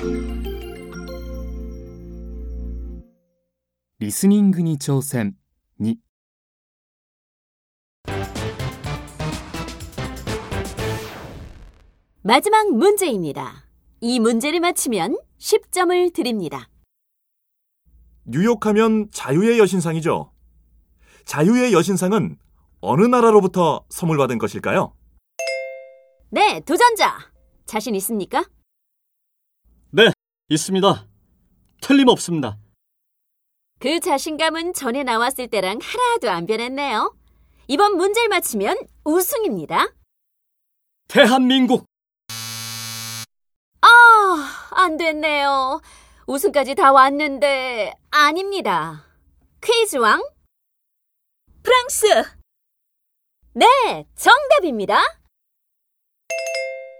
リスニングに挑戦2。 마지막 문제입니다. 이 문제를 맞히면 10점을 드립니다. 뉴욕하면 자유의 여신상이죠. 자유의 여신상은 어느 나라로부터 선물 받은 것일까요? 네, 도전자. 자신 있습니까? 네, 있습니다. 틀림없습니다. 그 자신감은 전에 나왔을 때랑 하나도 안 변했네요. 이번 문제를 맞히면 우승입니다. 대한민국! 안 됐네요. 우승까지 다 왔는데 아닙니다. 퀴즈왕? 프랑스! 네, 정답입니다.